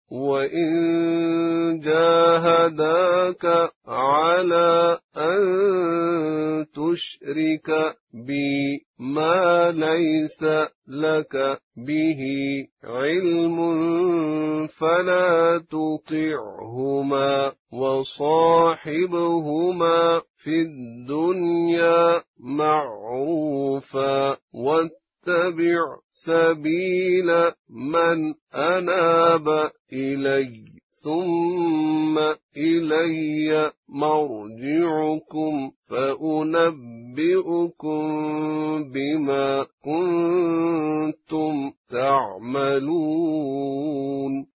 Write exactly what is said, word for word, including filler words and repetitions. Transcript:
وإن جاهداك على أن تشرك بي ما ليس لك به علم فلا تطعهما وصاحبهما في الدنيا معروفا واتبع سبيل من أناب إلي ثم إلي مرجعكم فأنبئكم بما كنتم تعملون